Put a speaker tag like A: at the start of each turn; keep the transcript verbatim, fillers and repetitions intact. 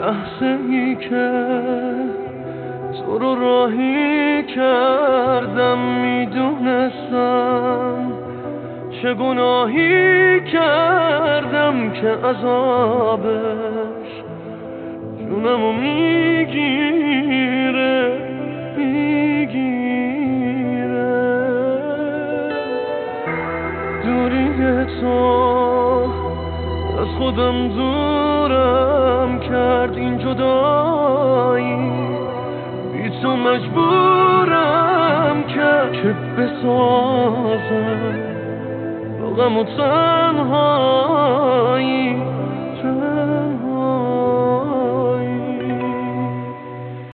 A: لحظه ای که تو رو راهی کردم میدونستم چه گناهی کردم که عذابش جونمو میگیره میگیره. دوری تو از خودم دورم کرد این جدایی، بی تو مجبورم کرد که بسازم با غم و تنهایی.